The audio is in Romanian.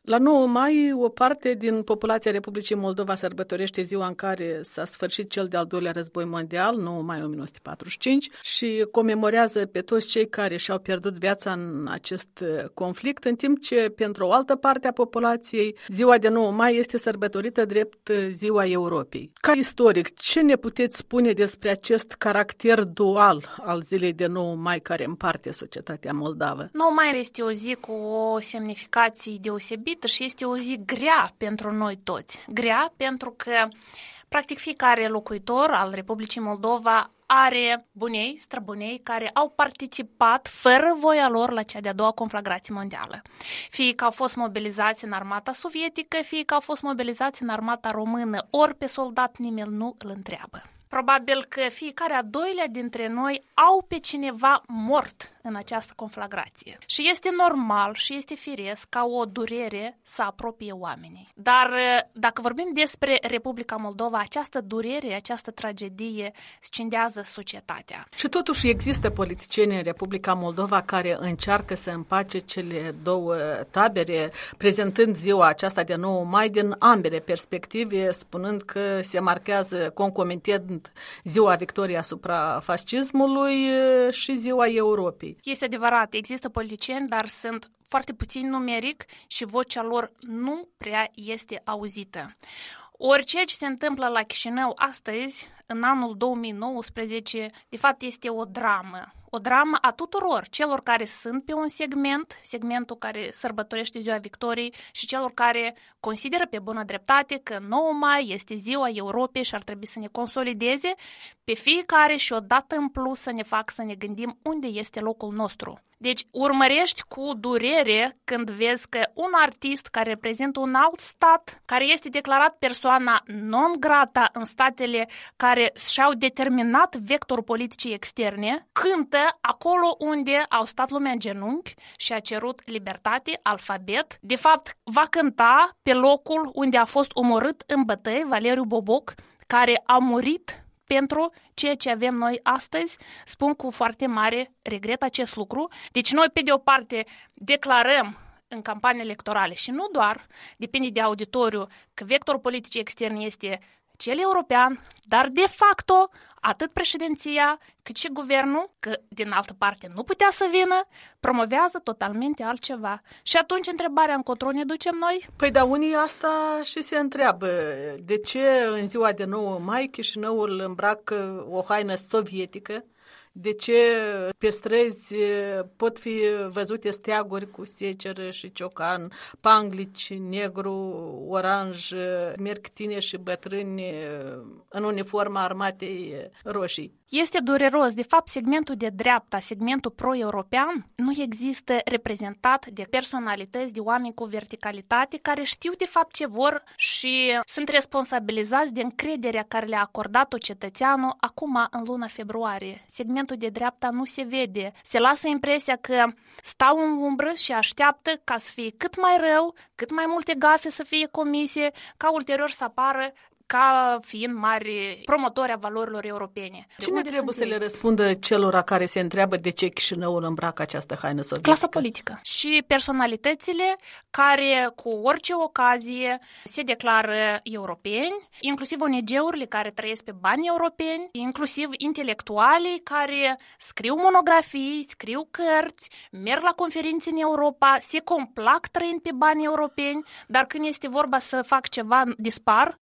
La 9 mai, o parte din populația Republicii Moldova sărbătorește ziua în care s-a sfârșit cel de-al doilea război mondial, 9 mai 1945, și comemorează pe toți cei care și-au pierdut viața în acest conflict, în timp ce pentru o altă parte a populației, ziua de 9 mai este sărbătorită drept ziua Europei. Ca istoric, ce ne puteți spune despre acest caracter dual al zilei de 9 mai care împarte societatea moldavă? 9 mai este o zi cu o semnificație deosebită și este o zi grea pentru noi toți. Grea pentru că, practic, fiecare locuitor al Republicii Moldova are bunei, străbunei care au participat fără voia lor la cea de-a doua conflagrație mondială. Fie că au fost mobilizați în armata sovietică, fie că au fost mobilizați în armata română, ori pe soldat nimeni nu îl întreabă. Probabil că fiecare a doilea dintre noi au pe cineva mort în această conflagrație. Și este normal și este firesc ca o durere să apropie oamenii. Dar dacă vorbim despre Republica Moldova, această durere, această tragedie scindează societatea. Și totuși există politicieni în Republica Moldova care încearcă să împace cele două tabere, prezentând ziua aceasta de 9 mai din ambele perspective, spunând că se marchează concomitent ziua victoriei asupra fascismului și ziua Europei. Este adevărat, există politicieni, dar sunt foarte puțini numeric și vocea lor nu prea este auzită. Orice ce se întâmplă la Chișinău astăzi, în anul 2019, de fapt este o dramă. O dramă a tuturor, celor care sunt pe un segmentul care sărbătorește ziua victoriei și celor care consideră pe bună dreptate că 9 mai este ziua Europei și ar trebui să ne consolideze pe fiecare și odată în plus să ne facă să ne gândim unde este locul nostru. Deci urmărești cu durere când vezi că un artist care reprezintă un alt stat, care este declarat persoana non grata în statele care și-au determinat vectorul politicii externe, cântă acolo unde au stat lumea în genunchi și a cerut libertate, alfabet. De fapt, va cânta pe locul unde a fost omorât în bătăi Valeriu Boboc, care a murit pentru ceea ce avem noi astăzi. Spun cu foarte mare regret acest lucru. Deci noi, pe de o parte, declarăm în campanii electorale și nu doar, depinde de auditoriu, că vectorul politicii externe este cel european, dar de facto atât președinția cât și guvernul, că din altă parte nu putea să vină, promovează totalmente altceva. Și atunci întrebarea încotro ne ducem noi? Păi da, unii asta și se întreabă. De ce în ziua de 9 mai Chișinăul îmbracă o haină sovietică? De ce pe străzi pot fi văzute steaguri cu seceră și ciocan, panglici, negru, oranj, merg tineri și bătrâni în uniforma armatei roșii? Este dureros. De fapt, segmentul de dreapta, segmentul pro-european, nu există reprezentat de personalități, de oameni cu verticalitate, care știu de fapt ce vor și sunt responsabilizați de încrederea care le-a acordat-o cetățeanul acum în luna februarie. Segmentul de dreapta nu se vede. Se lasă impresia că stau în umbră și așteaptă ca să fie cât mai rău, cât mai multe gafe să fie comise, ca ulterior să apară ca fiind mari promotori a valorilor europene. Cine trebuie să le răspundă celor care se întreabă de ce Chișinăul îmbracă această haină sovietică? Clasa politică și personalitățile care cu orice ocazie se declară europeni, inclusiv ONG-urile care trăiesc pe bani europeni, inclusiv intelectualii care scriu monografii, scriu cărți, merg la conferințe în Europa, se complac trăind pe bani europeni, dar când este vorba să fac ceva, dispar